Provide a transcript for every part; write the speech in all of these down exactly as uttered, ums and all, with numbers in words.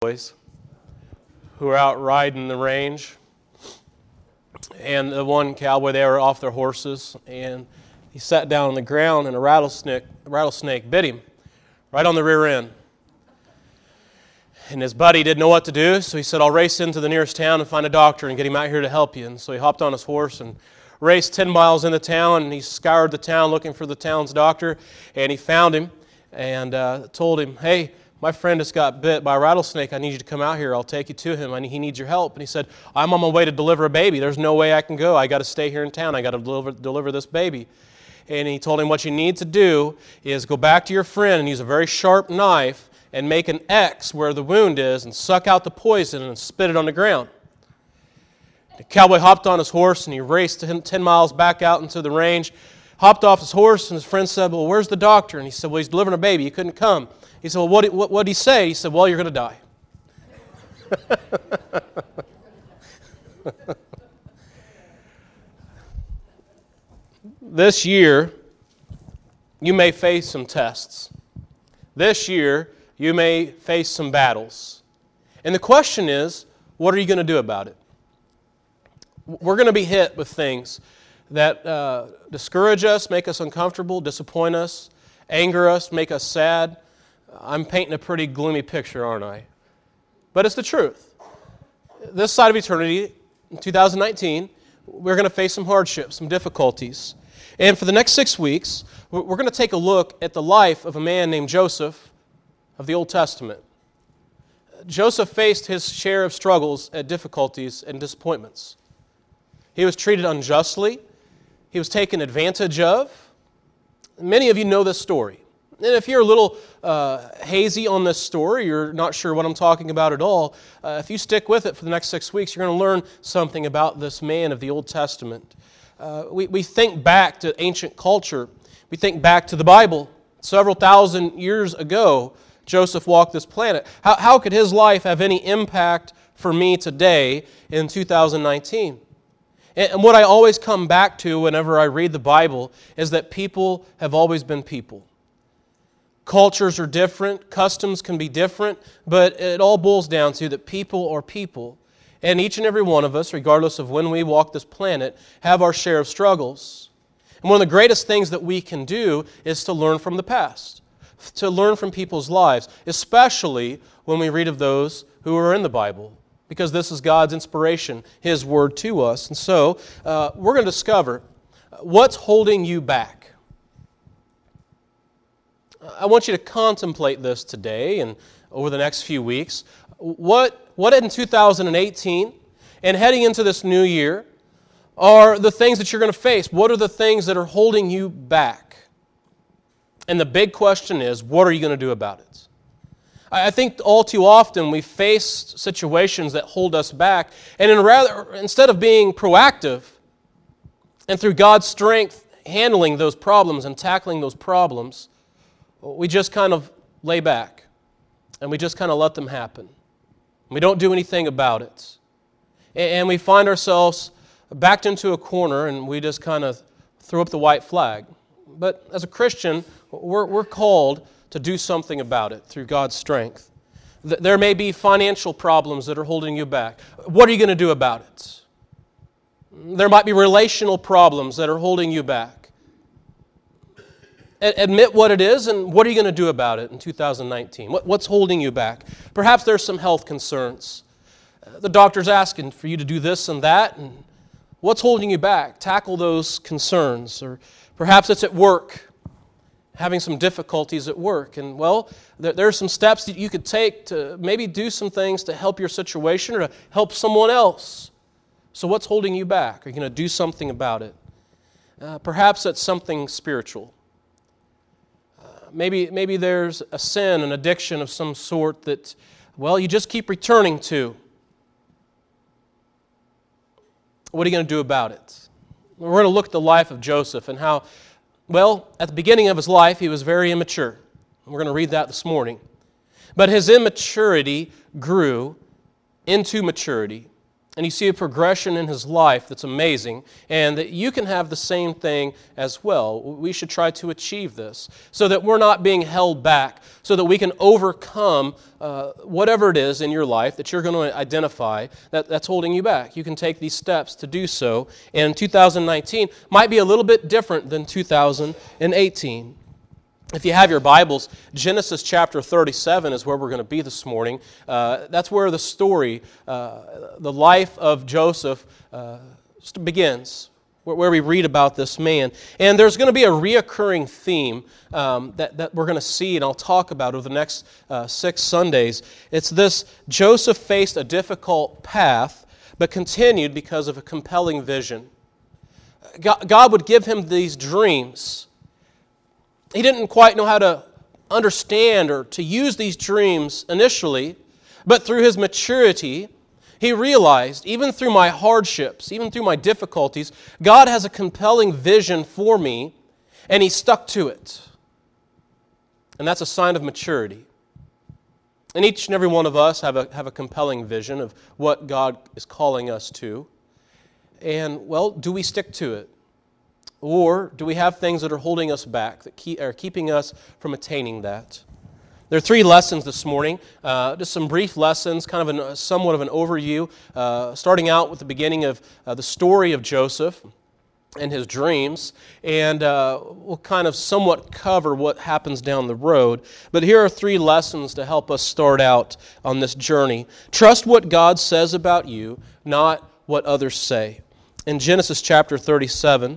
boys who were out riding the range, and the one cowboy, they were off their horses, and he sat down on the ground, and a rattlesnake, a rattlesnake bit him right on the rear end. And his buddy didn't know what to do, so he said, I'll race into the nearest town and find a doctor and get him out here to help you. And so he hopped on his horse and raced ten miles into town, and he scoured the town looking for the town's doctor, and he found him and uh, told him, hey, my friend just got bit by a rattlesnake. I need you to come out here. I'll take you to him. I need, he needs your help. And he said, I'm on my way to deliver a baby. There's no way I can go. I got to stay here in town. I got to deliver, deliver this baby. And he told him, what you need to do is go back to your friend and use a very sharp knife and make an X where the wound is and suck out the poison and spit it on the ground. The cowboy hopped on his horse and he raced ten miles back out into the range, hopped off his horse, and his friend said, well, where's the doctor? And he said, well, he's delivering a baby. He couldn't come. He said, well, what, what, what did he say? He said, well, you're going to die. This year, you may face some tests. This year, you may face some battles. And the question is, what are you going to do about it? We're going to be hit with things that uh, discourage us, make us uncomfortable, disappoint us, anger us, make us sad. I'm painting a pretty gloomy picture, aren't I? But it's the truth. This side of eternity, in two thousand nineteen, we're going to face some hardships, some difficulties. And for the next six weeks, we're going to take a look at the life of a man named Joseph of the Old Testament. Joseph faced his share of struggles and difficulties and disappointments. He was treated unjustly. He was taken advantage of. Many of you know this story. And if you're a little uh, hazy on this story, you're not sure what I'm talking about at all, uh, if you stick with it for the next six weeks, you're going to learn something about this man of the Old Testament. Uh, we, we think back to ancient culture. We think back to the Bible. Several thousand years ago, Joseph walked this planet. How, how could his life have any impact for me today in two thousand nineteen? And, and what I always come back to whenever I read the Bible is that people have always been people. Cultures are different, customs can be different, but it all boils down to that people are people. And each and every one of us, regardless of when we walk this planet, have our share of struggles. And one of the greatest things that we can do is to learn from the past, to learn from people's lives, especially when we read of those who are in the Bible, because this is God's inspiration, His Word to us. And so uh, we're going to discover what's holding you back. I want you to contemplate this today and over the next few weeks. What, what in two thousand eighteen and heading into this new year are the things that you're going to face? What are the things that are holding you back? And the big question is, what are you going to do about it? I think all too often we face situations that hold us back, and in rather, instead of being proactive and through God's strength handling those problems and tackling those problems, we just kind of lay back and we just kind of let them happen. We don't do anything about it. And we find ourselves backed into a corner and we just kind of throw up the white flag. But as a Christian, we're, we're called to do something about it through God's strength. There may be financial problems that are holding you back. What are you going to do about it? There might be relational problems that are holding you back. Admit what it is, and what are you going to do about it in two thousand nineteen? What's holding you back? Perhaps there's some health concerns. The doctor's asking for you to do this and that, and what's holding you back? Tackle those concerns. Or perhaps it's at work, having some difficulties at work. And, well, there are some steps that you could take to maybe do some things to help your situation or to help someone else. So what's holding you back? Are you going to do something about it? Uh, perhaps it's something spiritual. Maybe, maybe there's a sin, an addiction of some sort that, well, you just keep returning to. What are you going to do about it? We're going to look at the life of Joseph and how, well, at the beginning of his life, he was very immature. We're going to read that this morning. But his immaturity grew into maturity. and you see a progression in his life that's amazing, and that you can have the same thing as well. We should try to achieve this so that we're not being held back, so that we can overcome uh, whatever it is in your life that you're going to identify that, that's holding you back. You can take these steps to do so, and two thousand nineteen might be a little bit different than two thousand eighteen. If you have your Bibles, Genesis chapter thirty-seven is where we're going to be this morning. Uh, that's where the story, uh, the life of Joseph uh, begins, where, where we read about this man. And there's going to be a reoccurring theme um, that, that we're going to see, and I'll talk about over the next uh, six Sundays. It's this: Joseph faced a difficult path, but continued because of a compelling vision. God, God would give him these dreams. He didn't quite know how to understand or to use these dreams initially, but through his maturity, he realized, even through my hardships, even through my difficulties, God has a compelling vision for me, and he stuck to it. And that's a sign of maturity. And each and every one of us have a, have a compelling vision of what God is calling us to. And, well, do we stick to it? Or do we have things that are holding us back, that keep, are keeping us from attaining that? There are three lessons this morning, uh, just some brief lessons, kind of an, somewhat of an overview, uh, starting out with the beginning of uh, the story of Joseph and his dreams, and uh, we'll kind of somewhat cover what happens down the road. But here are three lessons to help us start out on this journey. Trust what God says about you, not what others say. In Genesis chapter thirty-seven,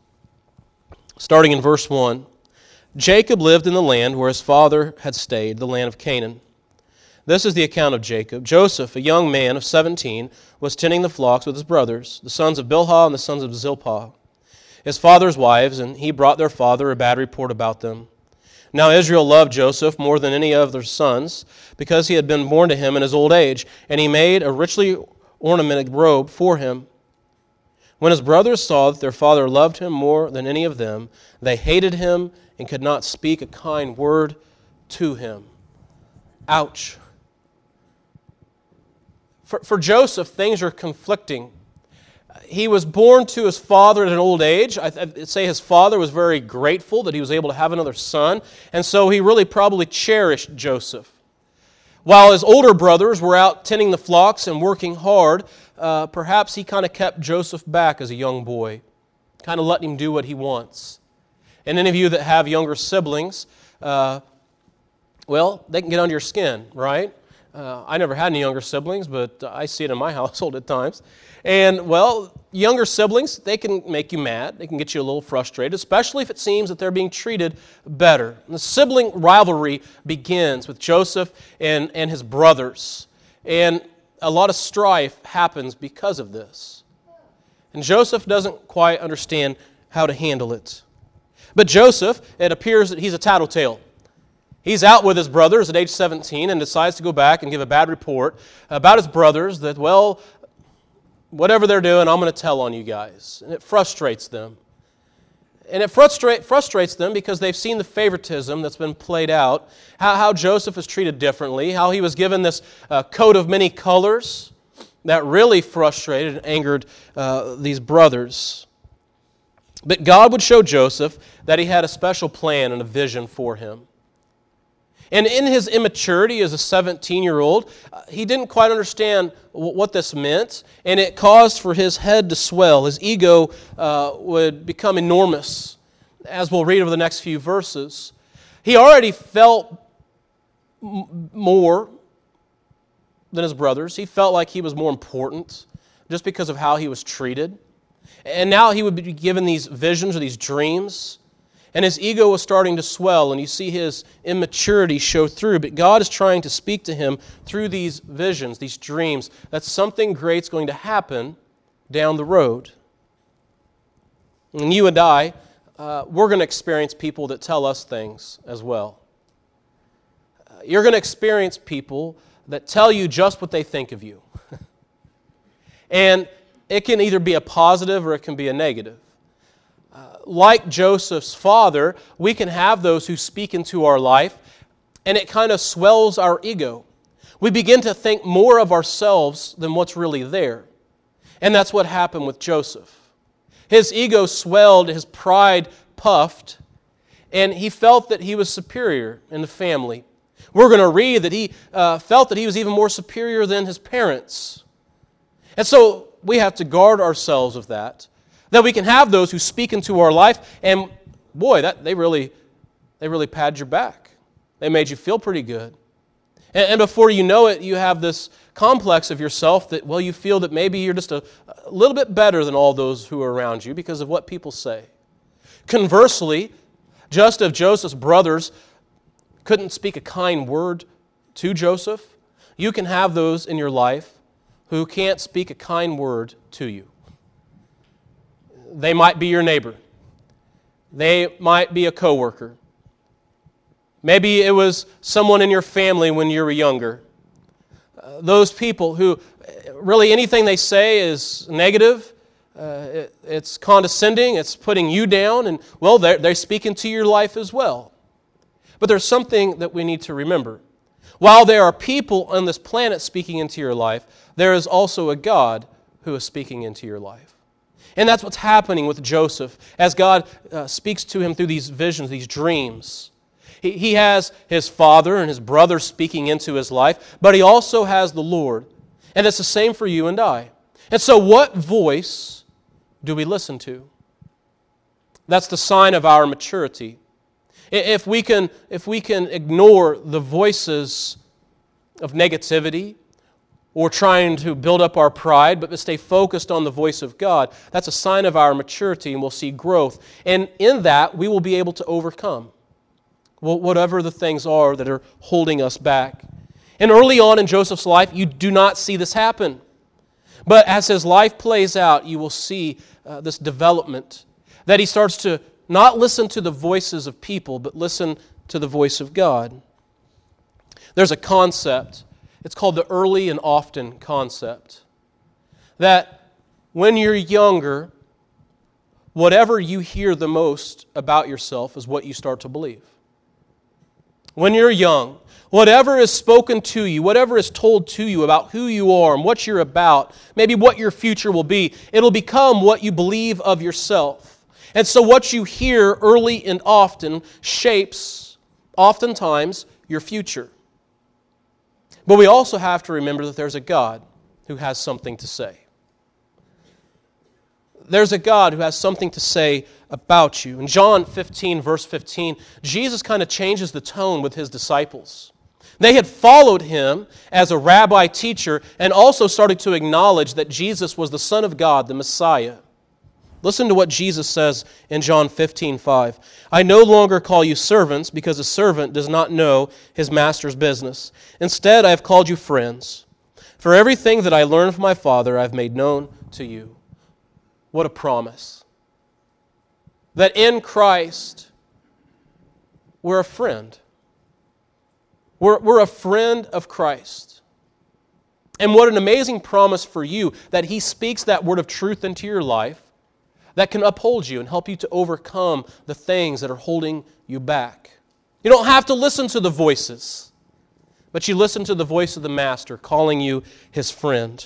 starting in verse one, Jacob lived in the land where his father had stayed, the land of Canaan. This is the account of Jacob. Joseph, a young man of seventeen, was tending the flocks with his brothers, the sons of Bilhah and the sons of Zilpah, his father's wives, and he brought their father a bad report about them. Now Israel loved Joseph more than any of their sons, because he had been born to him in his old age, and he made a richly ornamented robe for him. When his brothers saw that their father loved him more than any of them, they hated him and could not speak a kind word to him. Ouch. For, for Joseph, things are conflicting. He was born to his father at an old age. I'd say his father was very grateful that he was able to have another son, and so he really probably cherished Joseph. While his older brothers were out tending the flocks and working hard, uh, perhaps he kind of kept Joseph back as a young boy, kind of letting him do what he wants. And any of you that have younger siblings, uh, well, they can get under your skin, right? Uh, I never had any younger siblings, but I see it in my household at times. And, well, younger siblings, they can make you mad. They can get you a little frustrated, especially if it seems that they're being treated better. And the sibling rivalry begins with Joseph and, and his brothers. And a lot of strife happens because of this. And Joseph doesn't quite understand how to handle it. But Joseph, it appears that he's a tattletale. He's out with his brothers at age seventeen and decides to go back and give a bad report about his brothers that, well, whatever they're doing, I'm going to tell on you guys. And it frustrates them. And it frustrate, frustrates them because they've seen the favoritism that's been played out, how, how Joseph is treated differently, how he was given this uh, coat of many colors that really frustrated and angered uh, these brothers. But God would show Joseph that he had a special plan and a vision for him. And in his immaturity as a seventeen-year-old, he didn't quite understand what this meant, and it caused for his head to swell. His ego uh, would become enormous, as we'll read over the next few verses. He already felt m- more than his brothers. He felt like he was more important just because of how he was treated. And now he would be given these visions or these dreams, and his ego was starting to swell, and you see his immaturity show through. But God is trying to speak to him through these visions, these dreams, that something great's going to happen down the road. And you and I, uh, we're going to experience people that tell us things as well. Uh, you're going to experience people that tell you just what they think of you. And it can either be a positive or it can be a negative. Uh, like Joseph's father, we can have those who speak into our life, and it kind of swells our ego. We begin to think more of ourselves than what's really there. And that's what happened with Joseph. His ego swelled, his pride puffed, and he felt that he was superior in the family. We're going to read that he uh, felt that he was even more superior than his parents. And so we have to guard ourselves of that, that we can have those who speak into our life, and boy, that they really, they really pad your back. They made you feel pretty good. And, and before you know it, you have this complex of yourself that, well, you feel that maybe you're just a, a little bit better than all those who are around you because of what people say. Conversely, just as Joseph's brothers couldn't speak a kind word to Joseph, you can have those in your life who can't speak a kind word to you. They might be your neighbor. They might be a coworker. Maybe it was someone in your family when you were younger. Uh, those people who really anything they say is negative, uh, it, it's condescending, it's putting you down, and well, they're, they're speaking to your life as well. But there's something that we need to remember. While there are people on this planet speaking into your life, there is also a God who is speaking into your life. And that's what's happening with Joseph as God uh, speaks to him through these visions, these dreams. He, he has his father and his brother speaking into his life, but he also has the Lord. And it's the same for you and I. And so what voice do we listen to? That's the sign of our maturity. If we can, if we can ignore the voices of negativity or trying to build up our pride, but stay focused on the voice of God, that's a sign of our maturity, and we'll see growth. And in that, we will be able to overcome whatever the things are that are holding us back. And early on in Joseph's life, you do not see this happen. But as his life plays out, you will see uh, this development, that he starts to not listen to the voices of people, but listen to the voice of God. There's a concept. It's called the early and often concept. That when you're younger, whatever you hear the most about yourself is what you start to believe. When you're young, whatever is spoken to you, whatever is told to you about who you are and what you're about, maybe what your future will be, it'll become what you believe of yourself. And so what you hear early and often shapes, oftentimes, your future. But we also have to remember that there's a God who has something to say. There's a God who has something to say about you. In John fifteen, verse fifteen, Jesus kind of changes the tone with his disciples. They had followed him as a rabbi teacher and also started to acknowledge that Jesus was the Son of God, the Messiah. Listen to what Jesus says in John fifteen five. I no longer call you servants because a servant does not know his master's business. Instead, I have called you friends. For everything that I learned from my Father, I have made known to you. What a promise. That in Christ, we're a friend. We're, we're a friend of Christ. And what an amazing promise for you that He speaks that word of truth into your life that can uphold you and help you to overcome the things that are holding you back. You don't have to listen to the voices, but you listen to the voice of the Master calling you His friend.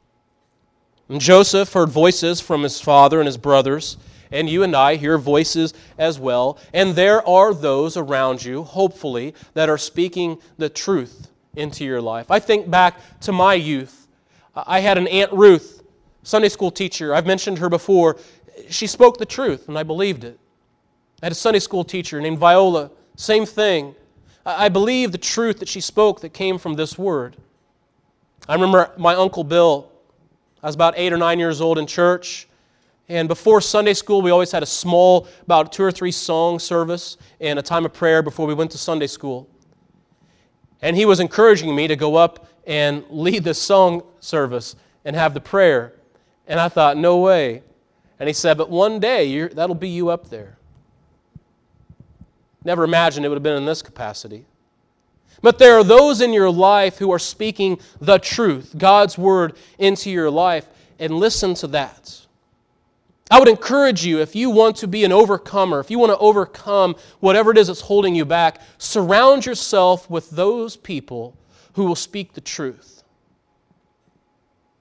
And Joseph heard voices from his father and his brothers, and you and I hear voices as well. And there are those around you, hopefully, that are speaking the truth into your life. I think back to my youth. I had an Aunt Ruth, Sunday school teacher. I've mentioned her before. She spoke the truth, and I believed it. I had a Sunday school teacher named Viola. Same thing. I believed the truth that she spoke that came from this word. I remember my Uncle Bill. I was about eight or nine years old in church, and before Sunday school, we always had a small, about two or three song service and a time of prayer before we went to Sunday school. And he was encouraging me to go up and lead the song service and have the prayer. And I thought, no way. And he said, but one day, you're, that'll be you up there. Never imagined it would have been in this capacity. But there are those in your life who are speaking the truth, God's word, into your life, and listen to that. I would encourage you, if you want to be an overcomer, if you want to overcome whatever it is that's holding you back, surround yourself with those people who will speak the truth.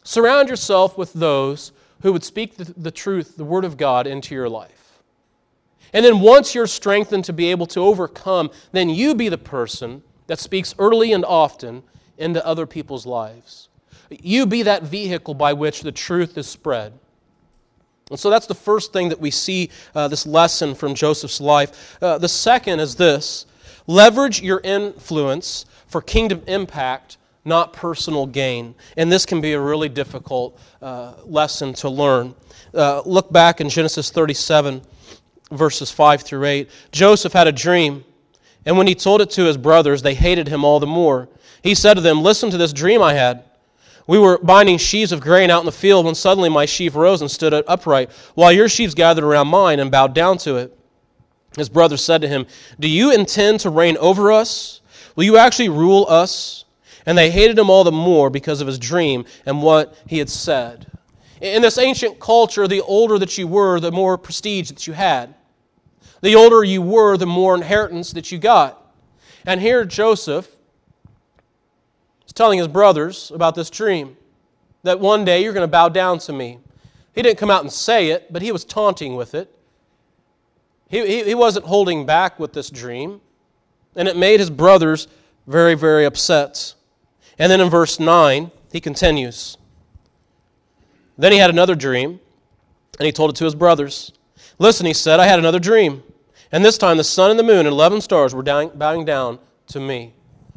Surround yourself with those who would speak the, the truth, the Word of God, into your life. And then once you're strengthened to be able to overcome, then you be the person that speaks early and often into other people's lives. You be that vehicle by which the truth is spread. And so that's the first thing that we see uh, this lesson from Joseph's life. Uh, the second is this: leverage your influence for kingdom impact, not personal gain. And this can be a really difficult uh, lesson to learn. Uh, look back in Genesis thirty-seven, verses five through eight. Joseph had a dream, and when he told it to his brothers, they hated him all the more. He said to them, "Listen to this dream I had. We were binding sheaves of grain out in the field when suddenly my sheaf rose and stood upright, while your sheaves gathered around mine and bowed down to it." His brothers said to him, "Do you intend to reign over us? Will you actually rule us?" And they hated him all the more because of his dream and what he had said. In this ancient culture, the older that you were, the more prestige that you had. The older you were, the more inheritance that you got. And here Joseph is telling his brothers about this dream, that one day you're going to bow down to me. He didn't come out and say it, but he was taunting with it. He, he, he wasn't holding back with this dream, and it made his brothers very, very upset. And then in verse nine, he continues. Then he had another dream, and he told it to his brothers. "Listen," he said, "I had another dream, and this time the sun and the moon and eleven stars were down, bowing down to me."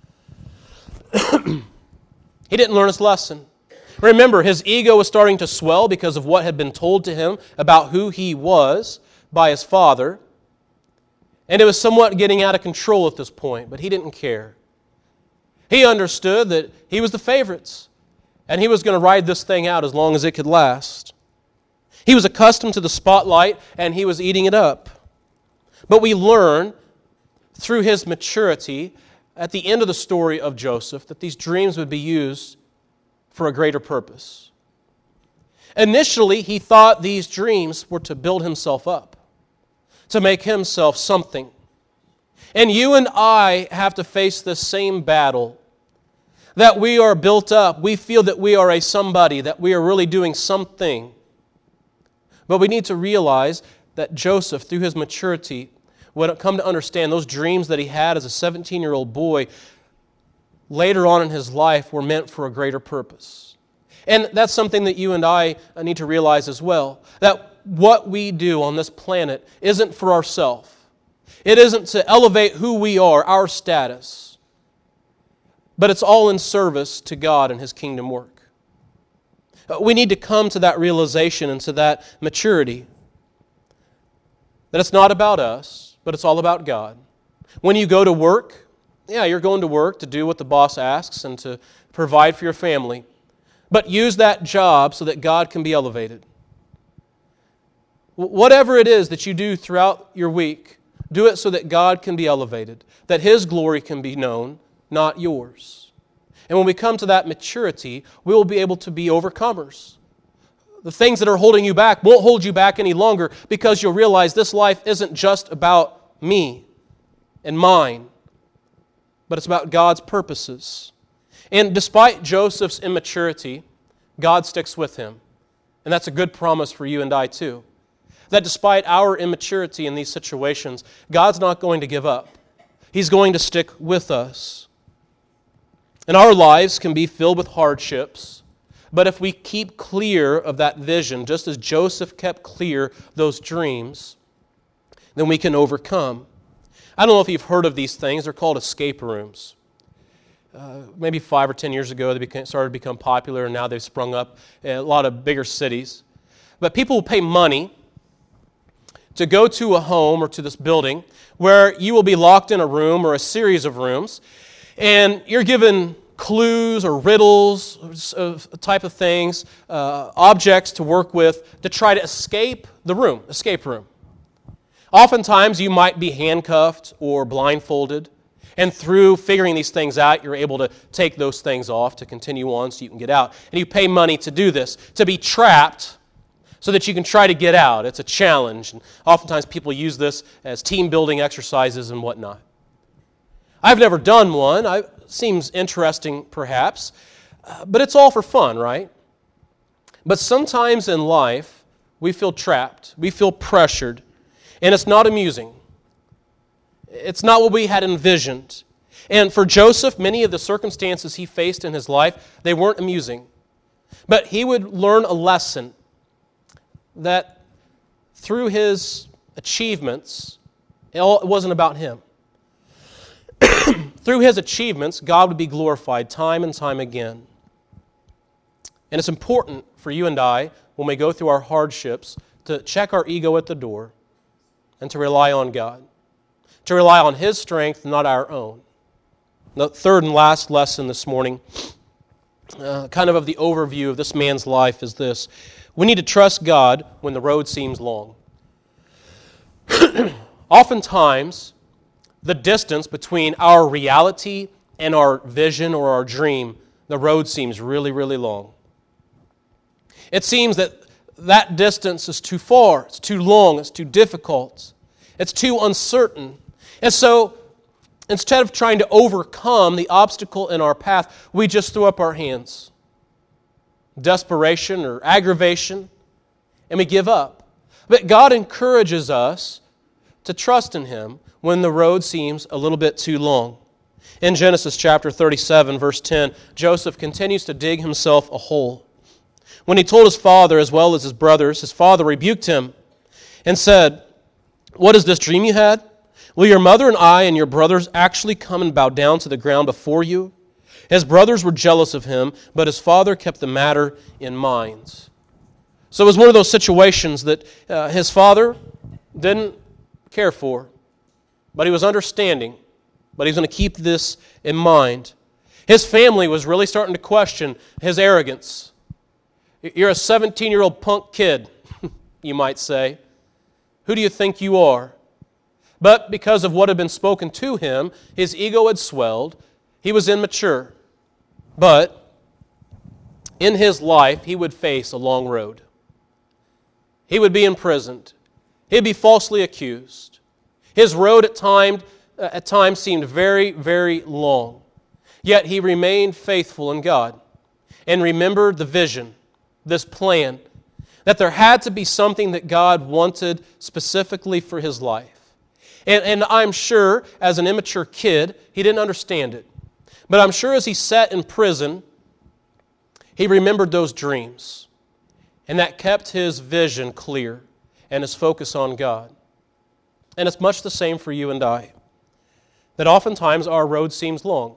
He didn't learn his lesson. Remember, his ego was starting to swell because of what had been told to him about who he was by his father. And it was somewhat getting out of control at this point, but he didn't care. He understood that he was the favorite, and he was going to ride this thing out as long as it could last. He was accustomed to the spotlight, and he was eating it up. But we learn through his maturity at the end of the story of Joseph that these dreams would be used for a greater purpose. Initially, he thought these dreams were to build himself up, to make himself something. And you and I have to face this same battle, that we are built up. We feel that we are a somebody, that we are really doing something. But we need to realize that Joseph, through his maturity, would come to understand those dreams that he had as a seventeen-year-old boy later on in his life were meant for a greater purpose. And that's something that you and I need to realize as well, that what we do on this planet isn't for ourselves. It isn't to elevate who we are, our status, but it's all in service to God and His kingdom work. We need to come to that realization and to that maturity, that it's not about us, but it's all about God. When you go to work, yeah, you're going to work to do what the boss asks and to provide for your family. But use that job so that God can be elevated. Whatever it is that you do throughout your week, do it so that God can be elevated, that His glory can be known, not yours. And when we come to that maturity, we will be able to be overcomers. The things that are holding you back won't hold you back any longer because you'll realize this life isn't just about me and mine, but it's about God's purposes. And despite Joseph's immaturity, God sticks with him. And that's a good promise for you and I too. That despite our immaturity in these situations, God's not going to give up. He's going to stick with us. And our lives can be filled with hardships, but if we keep clear of that vision, just as Joseph kept clear those dreams, then we can overcome. I don't know if you've heard of these things. They're called escape rooms. Uh, maybe five or ten years ago, they became, started to become popular, and now they've sprung up in a lot of bigger cities. But people will pay money to go to a home or to this building where you will be locked in a room or a series of rooms, and you're given clues or riddles, uh, type of things, uh, objects to work with to try to escape the room, escape room. Oftentimes you might be handcuffed or blindfolded, and through figuring these things out, you're able to take those things off to continue on so you can get out. And you pay money to do this, to be trapped so that you can try to get out. It's a challenge, and oftentimes people use this as team-building exercises and whatnot. I've never done one. It seems interesting, perhaps, uh, but it's all for fun, right? But sometimes in life, we feel trapped, we feel pressured, and it's not amusing. It's not what we had envisioned. And for Joseph, many of the circumstances he faced in his life, they weren't amusing. But he would learn a lesson that through his achievements, it wasn't about him. Through his achievements, God would be glorified time and time again. And it's important for you and I, when we go through our hardships, to check our ego at the door and to rely on God. To rely on His strength, not our own. The third and last lesson this morning, uh, kind of of the overview of this man's life, is this. We need to trust God when the road seems long. Oftentimes, the distance between our reality and our vision or our dream, the road seems really, really long. It seems that that distance is too far, it's too long, it's too difficult, it's too uncertain. And so, instead of trying to overcome the obstacle in our path, we just throw up our hands. Desperation or aggravation, and we give up. But God encourages us to trust in Him when the road seems a little bit too long. In Genesis chapter thirty-seven, verse ten, Joseph continues to dig himself a hole. When he told his father as well as his brothers, his father rebuked him and said, "What is this dream you had? Will your mother and I and your brothers actually come and bow down to the ground before you?" His brothers were jealous of him, but his father kept the matter in mind. So it was one of those situations that uh, his father didn't care for, but he was understanding, but he was going to keep this in mind. His family was really starting to question his arrogance. You're a seventeen-year-old punk kid, you might say. Who do you think you are? But because of what had been spoken to him, his ego had swelled. He was immature. But in his life, he would face a long road. He would be imprisoned. He'd be falsely accused. His road at times, at times seemed very, very long. Yet he remained faithful in God and remembered the vision, this plan, that there had to be something that God wanted specifically for his life. And, and I'm sure, as an immature kid, he didn't understand it. But I'm sure as he sat in prison, he remembered those dreams. And that kept his vision clear and his focus on God. And it's much the same for you and I. That oftentimes our road seems long.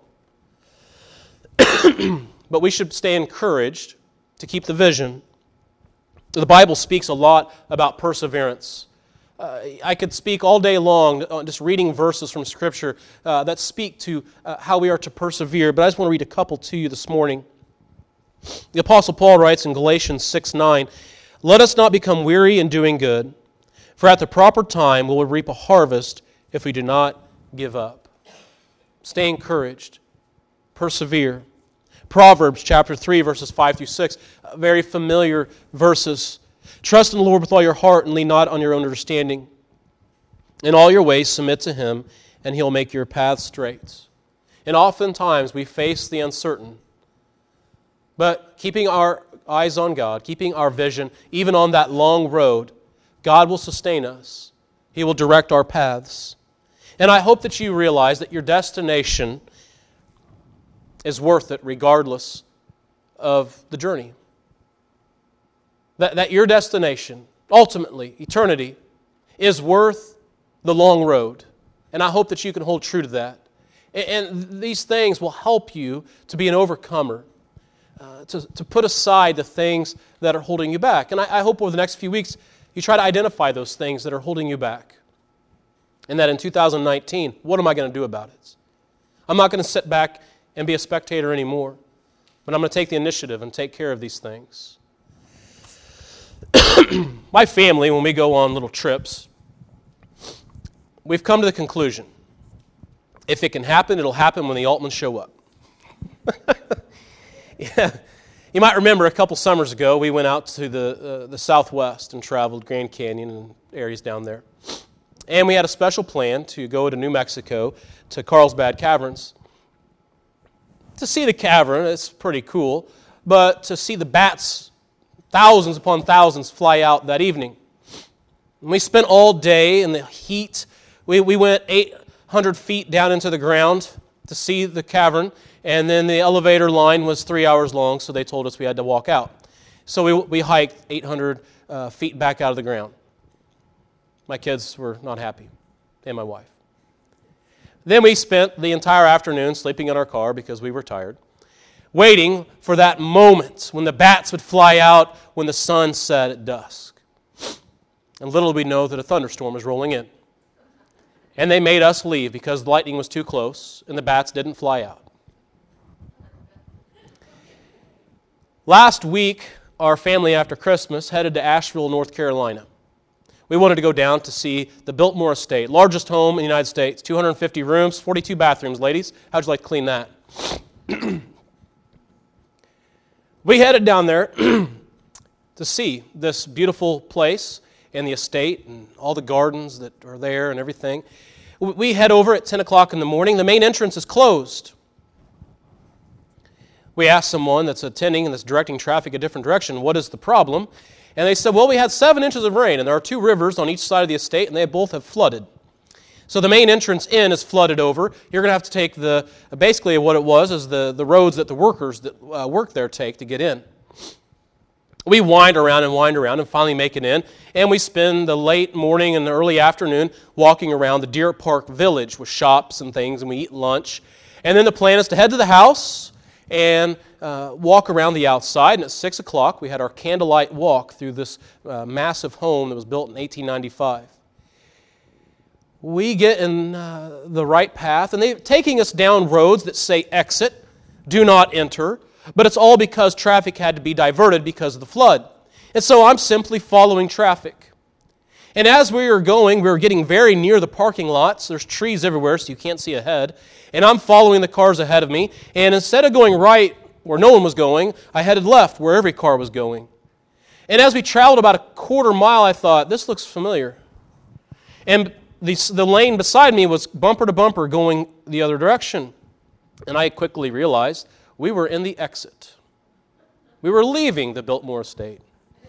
But we should stay encouraged to keep the vision. The Bible speaks a lot about perseverance. Uh, I could speak all day long on just reading verses from Scripture uh, that speak to uh, how we are to persevere, but I just want to read a couple to you this morning. The Apostle Paul writes in Galatians six nine, "Let us not become weary in doing good, for at the proper time we will reap a harvest if we do not give up." Stay encouraged. Persevere. Proverbs chapter three, verses five through six, very familiar verses. "Trust in the Lord with all your heart and lean not on your own understanding. In all your ways submit to Him, and He'll make your paths straight." And oftentimes we face the uncertain. But keeping our eyes on God, keeping our vision, even on that long road, God will sustain us. He will direct our paths. And I hope that you realize that your destination is worth it regardless of the journey. That, that your destination, ultimately, eternity, is worth the long road. And I hope that you can hold true to that. And, and these things will help you to be an overcomer, uh, to, to put aside the things that are holding you back. And I, I hope over the next few weeks you try to identify those things that are holding you back. And that in two thousand nineteen, what am I going to do about it? I'm not going to sit back and be a spectator anymore, but I'm going to take the initiative and take care of these things. My family, when we go on little trips, we've come to the conclusion, if it can happen, it'll happen when the Altmans show up. Yeah. You might remember a couple summers ago, we went out to the uh, the Southwest and traveled Grand Canyon and areas down there. And we had a special plan to go to New Mexico, to Carlsbad Caverns. To see the cavern, it's pretty cool, but to see the bats Thousands upon thousands fly out that evening. And we spent all day in the heat. We, we went eight hundred feet down into the ground to see the cavern, and then the elevator line was three hours long, so they told us we had to walk out. So we, we hiked eight hundred uh, feet back out of the ground. My kids were not happy, and my wife. Then we spent the entire afternoon sleeping in our car because we were tired, waiting for that moment when the bats would fly out when the sun set at dusk. And little did we know that a thunderstorm was rolling in. And they made us leave because the lightning was too close and the bats didn't fly out. Last week, our family after Christmas headed to Asheville, North Carolina. We wanted to go down to see the Biltmore Estate, largest home in the United States, two hundred fifty rooms, forty-two bathrooms. Ladies, how'd you like to clean that? We headed down there to see this beautiful place and the estate and all the gardens that are there and everything. We head over at ten o'clock in the morning. The main entrance is closed. We asked someone that's attending and that's directing traffic a different direction, what is the problem? And they said, well, we had seven inches of rain, and there are two rivers on each side of the estate, and they both have flooded. So the main entrance in is flooded over. You're going to have to take the, basically what it was is the, the roads that the workers that uh, work there take to get in. We wind around and wind around and finally make it in, and we spend the late morning and the early afternoon walking around the Deer Park Village with shops and things, and we eat lunch. And then the plan is to head to the house and uh, walk around the outside. And at six o'clock, we had our candlelight walk through this uh, massive home that was built in eighteen ninety-five. We get in uh, the right path, and they're taking us down roads that say exit, do not enter, but it's all because traffic had to be diverted because of the flood. And so I'm simply following traffic. And as we were going, we were getting very near the parking lots. There's trees everywhere, so you can't see ahead. And I'm following the cars ahead of me. And instead of going right where no one was going, I headed left where every car was going. And as we traveled about a quarter mile, I thought, this looks familiar. And the, the lane beside me was bumper to bumper going the other direction. And I quickly realized we were in the exit. We were leaving the Biltmore Estate.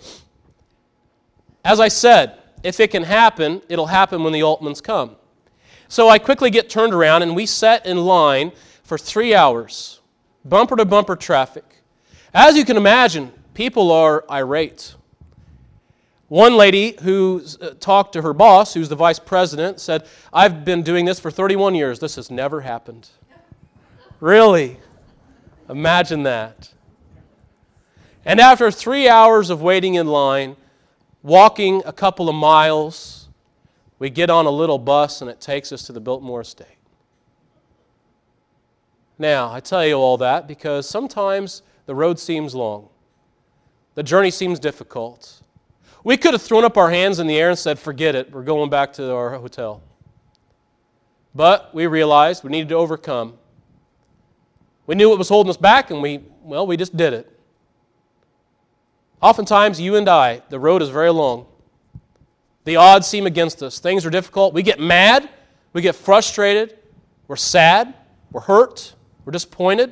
As I said, if it can happen, it'll happen when the Altmans come. So I quickly get turned around, and we sat in line for three hours, bumper-to-bumper traffic. As you can imagine, people are irate. One lady who talked to her boss, who's the vice president, said, I've been doing this for thirty-one years. This has never happened. Really? Imagine that. And after three hours of waiting in line, walking a couple of miles, we get on a little bus and it takes us to the Biltmore Estate. Now, I tell you all that because sometimes the road seems long. The journey seems difficult. We could have thrown up our hands in the air and said, forget it, we're going back to our hotel. But we realized we needed to overcome. We knew what was holding us back, and we, well, we just did it. Oftentimes, you and I, the road is very long. The odds seem against us. Things are difficult. We get mad. We get frustrated. We're sad. We're hurt. We're disappointed.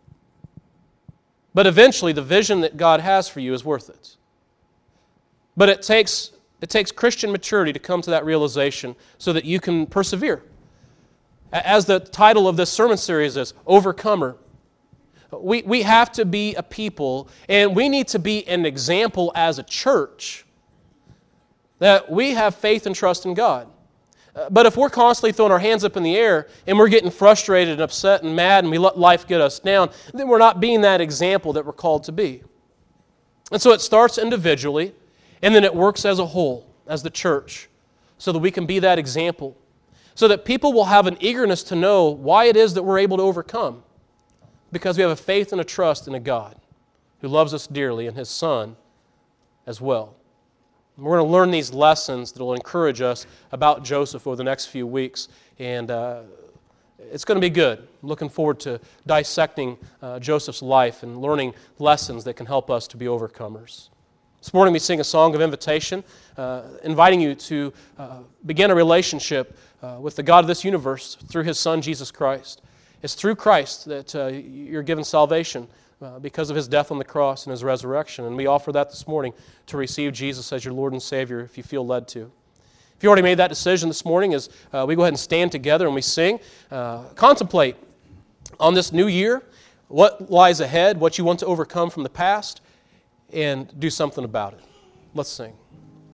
But eventually, the vision that God has for you is worth it. But it takes, it takes Christian maturity to come to that realization so that you can persevere. As the title of this sermon series is, Overcomer. We, we have to be a people, and we need to be an example as a church that we have faith and trust in God. Uh, but if we're constantly throwing our hands up in the air and we're getting frustrated and upset and mad and we let life get us down, then we're not being that example that we're called to be. And so it starts individually, and then it works as a whole, as the church, so that we can be that example, so that people will have an eagerness to know why it is that we're able to overcome. Because we have a faith and a trust in a God who loves us dearly and His Son as well. And we're going to learn these lessons that will encourage us about Joseph over the next few weeks. And uh, it's going to be good. I'm looking forward to dissecting uh, Joseph's life and learning lessons that can help us to be overcomers. This morning we sing a song of invitation, uh, inviting you to uh, begin a relationship uh, with the God of this universe through His Son, Jesus Christ. It's through Christ that uh, you're given salvation, uh, because of His death on the cross and His resurrection. And we offer that this morning to receive Jesus as your Lord and Savior if you feel led to. If you already made that decision this morning, as uh, we go ahead and stand together and we sing, uh, contemplate on this new year, what lies ahead, what you want to overcome from the past, and do something about it. Let's sing.